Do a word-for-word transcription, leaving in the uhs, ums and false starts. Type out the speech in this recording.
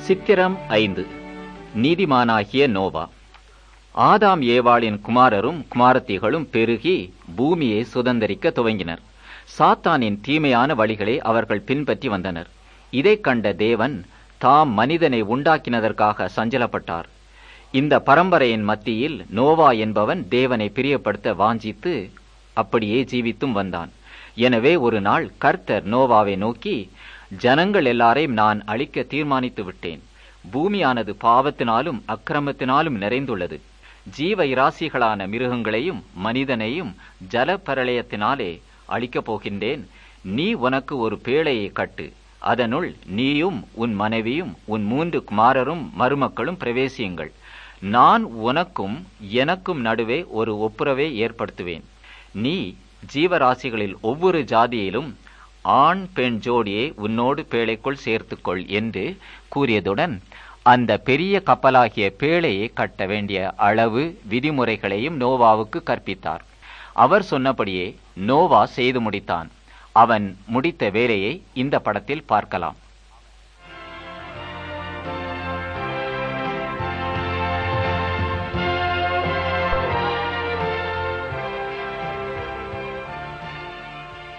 சித்திரம் ஐந்து. நீதிமானாகிய நோவா. ஆதாம் ஏவாளின் குமாரரும் குமாரத்திகளும் பெருகி பூமியை சுதந்தரிக்க துவங்கினர். சாத்தானின் தீமையான வழிகளை அவர்கள் பின்பற்றி வந்தனர். இதைக் கண்ட தேவன் தாம் மனிதனை உண்டாக்கினதற்காக சஞ்சலப்பட்டார். இந்த பரம்பரையின் மத்தியில் நோவா என்பவன் தேவனை பிரியப்படுத்த வாஞ்சித்து அப்படியே ஜீவித்தும் வந்தான். எனவே ஒரு நாள் கர்த்தர் நோவாவை நோக்கி, ஜனங்கள் எல்லாரையும் நான் அழிக்க தீர்மானித்து விட்டேன். பூமியானது பாவத்தினாலும் அக்கிரமத்தினாலும் நிறைந்துள்ளது. ஜீவ இராசிகளான மிருகங்களையும் மனிதனையும் ஜல பிரளயத்தினாலே அழிக்கப் போகின்றேன். நீ உனக்கு ஒரு பேழையை கட்டு, அதனுள் நீயும் உன் மனைவியும் உன் மூன்று குமாரரும் மருமக்களும் பிரவேசியுங்கள். நான் உனக்கும் எனக்கும் நடுவே ஒரு ஒப்புரவை ஏற்படுத்துவேன். நீ ஜீவராசிகளில் ஒவ்வொரு ஜாதியிலும் ஆண் பெண் ஜோடியை உன்னோடு பேழைக்குள் சேர்த்துக்கொள் என்று கூறியதுடன் அந்த பெரிய கப்பலாகிய பேழையை கட்ட வேண்டிய அளவு விதிமுறைகளையும் நோவாவுக்கு கற்பித்தார். அவர் சொன்னபடியே நோவா செய்து முடித்தான். அவன் முடித்த வேலையை இந்த படத்தில் பார்க்கலாம்.